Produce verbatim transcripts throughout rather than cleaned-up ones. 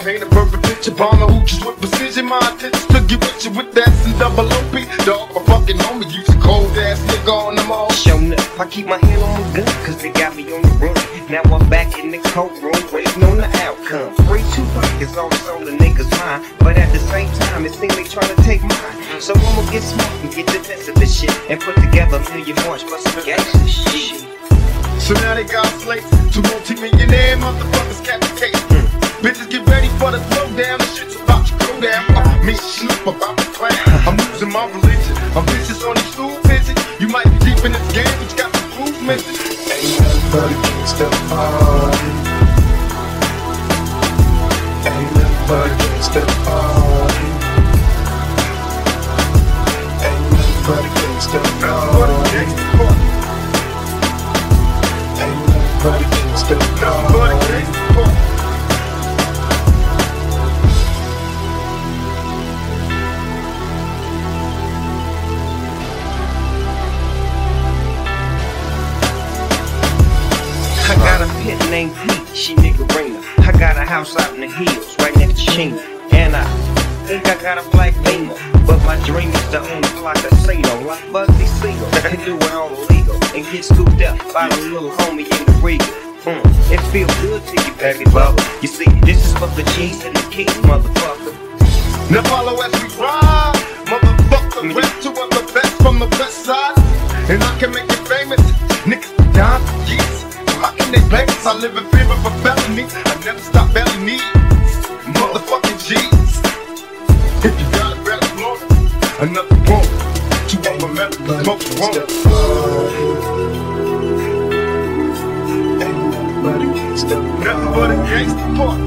paint a perfect picture. Bomb the hoochies with precision. My intentions to get with you with that and double O P. Dog, my fucking homie, you some cold ass nigga on them all. Show enough, I keep my hand on my gun, cause they got me on the run. Now I'm back in the courtroom, waiting on the outcome. Free two pockets, always on the niggas' mind. But at the same time, it seems they trying to take mine. So I'ma get smart and get the best of this shit, and put together a million march for some gangsta shit. So now they got slates, two multi-millionaire motherfuckers catch the case. Mm. Bitches get ready for the throwdown, the shit's about to go down. Uh, me Snoop about to clown. I'm losing my religion, I'm vicious on these stool pigeons. You might be deep in this game, but you got the proof missing. Ain't nothing but against the party. Ain't nothing but against the party. Ain't nothing but against the party. But against the no, but against the party. I got a pit named Pete, she niggerina. I got a house out in the hills, right next to Chino. And I think I got a black Beamer, but my dream is to own a casino like Bugsy Siegel, and do it all illegal and get scooped up by the little homie in the Regal. Mm, it feels good to you, baby bubble. You see, this is for the G's and the K's, motherfucker. Now follow as we ride, motherfucker. Rap two of the best from the west side, and I can make it famous. Niggas down for years, how can they blame us? I live in fear of a felony. I never stop belly knees, motherfucking G's. If you got a better floor, another one. Two of them metal, smoke one. Nothing but a gangsta part.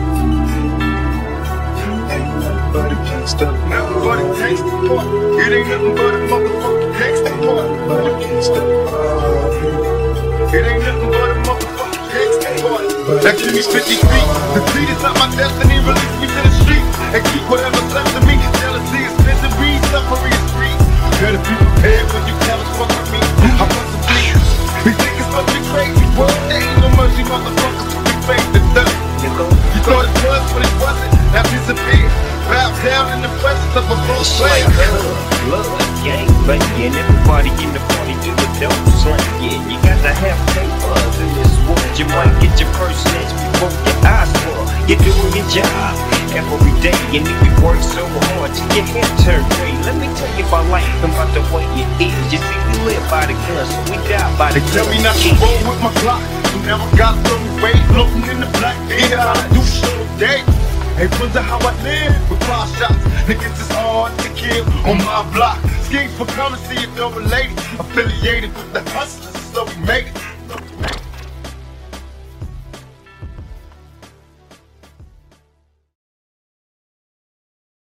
Ain't nothing but a gangsta. Nothing but a gangsta part. It ain't nothing but a motherfucking gangsta part. But a gangsta part. It ain't nothing but a motherfucking gangsta part. Now give me fifty feet. The beat is not my destiny. Release me to the streets and keep whatever's left of me. Jealousy is misery, suffering is free. Better be prepared when you tell us fuck with me. I want to bleed. We think it's such a crazy world. There ain't no mercy, motherfuckers. You thought it was, but it wasn't. Now disappear. Bow down in the presence of a full slave. Love, gang, banging. Everybody in the party do the dope slang. Yeah, you got to have papers in this world. You might get your first snatch before your eyes fall. You're doing your job every day, and if you work so hard till your hair turn gray. Let me tell you about life and about the way it is. You see, we live by the gun, so we die by the gun. Tell me not to roll with my clock. You never got some way, floating in the black. Ain't how I do shit all day. Hey, wonder how I live with five shots. Niggas is hard to kill on my block. Schemes for currency, if you're related, affiliated with the hustlers, so we made it.